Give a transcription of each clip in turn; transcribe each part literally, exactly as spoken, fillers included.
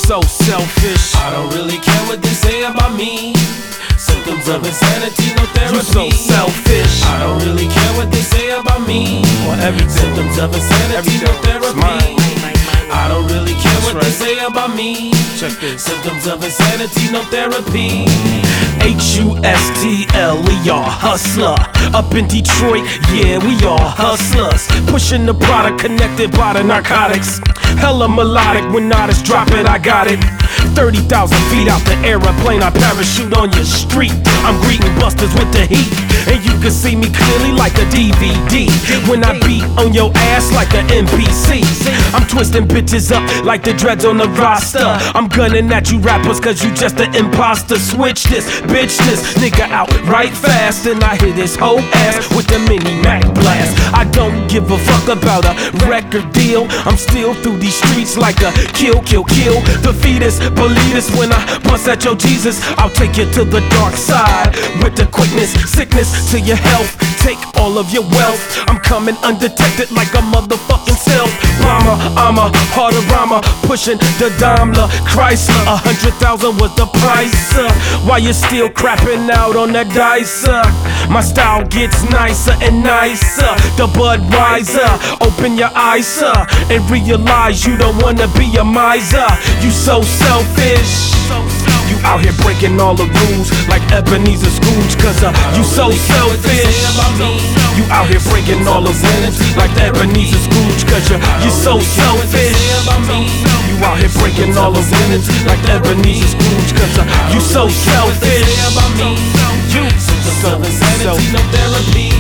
so selfish. I don't really care what they say about me. Symptoms of insanity, no therapy. You so selfish. I don't really care what they say about me. Or everything. Symptoms of insanity, no therapy. I don't really care what they say about me. Check this. Symptoms of insanity, no therapy. H U S T L, we all hustler. Up in Detroit, yeah, we all hustlers. Pushing the product connected by the narcotics. Hella melodic, when artists drop it, I got it. thirty thousand feet out the airplane, I parachute on your street. I'm greeting busters with the heat, and you can see me clearly like a D V D. When I beat on your ass like an N P C, I'm twisting bitches up like the dreads on the roster. I'm gunning at you rappers cause you just an imposter. Switch this, bitch this nigga out right fast, and I hit his whole ass with the mini Mac blast. I don't give a fuck about a record deal. I'm still through these streets like a kill, kill, kill. The fetus, believe this when I bust at your Jesus. I'll take you to the dark side with the quickness, sickness to your health. Take all of your wealth. I'm coming undetected like a motherfucking self bomber. I'm a harder rhymer, pushing the Daimler Chrysler. A hundred thousand was the price. Uh, while you're still crapping out on the dice, uh, my style gets nicer and nicer. The Budweiser, open your eyes uh, and realize you don't wanna be a miser. You so selfish. You out here breaking all the rules like Ebenezer Scrooge, cause uh, you so selfish. You out here breaking all the rules like Ebenezer Scrooge, cause uh, you so selfish. You out here breaking all the rules like Ebenezer Scrooge, cause uh, you so selfish. You so selfish. No therapy.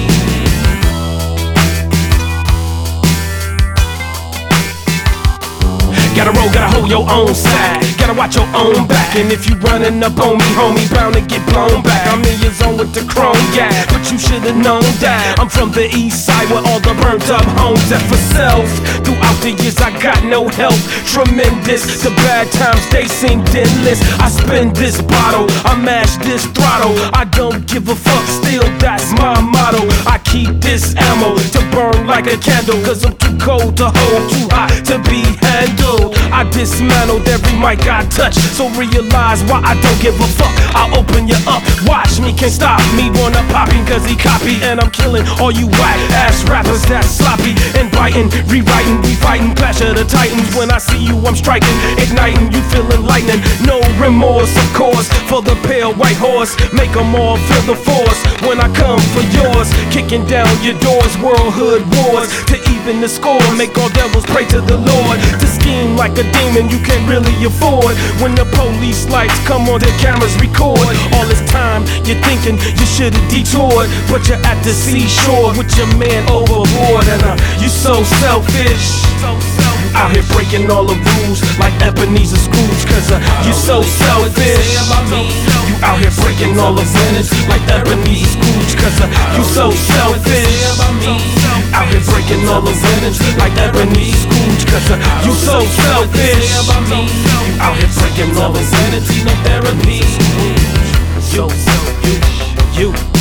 Gotta roll, gotta hold your own side. Gotta watch your own back. And if you running up on me, homie, bound to get blown back. I'm in your zone with the chrome gas, but you should've known that I'm from the east side where all the burnt up homes at for self. Throughout the years I got no help. Tremendous, the bad times they seemed endless. I spin this bottle, I mash this throttle. I don't give a fuck, still that's my motto. I keep this ammo to burn like a candle, cause I'm too cold to hold, too hot to be handled. I dismantled every mic I touch, so realize why I don't give a fuck. I'll open you up, watch me, can't stop me. Wanna pop him cause he copy, and I'm killing all you whack ass rappers that's sloppy and biting, rewriting, we fighting, clash of the titans. When I see you I'm striking, igniting, you feeling lightning. No remorse of course, for the pale white horse. Make them all feel the force when I come for yours. Kicking down your doors, world hood wars. To even the score, make all devils pray to the Lord. To scheme like a demon you can't really afford. When the police lights come on, the cameras record. All this time you're thinking you should've detoured, but you're at the seashore with your man overboard. And uh, you so selfish. Out here breaking all the rules like Ebenezer Scrooge, cause uh, you so selfish. You out here breaking all the rules like Ebenezer Scrooge, cause uh, you so selfish. Out here breaking all the rules like Ebenezer Scrooge, cause uh, you so selfish. You out here breaking all the rules, no therapy. Yo, you, you.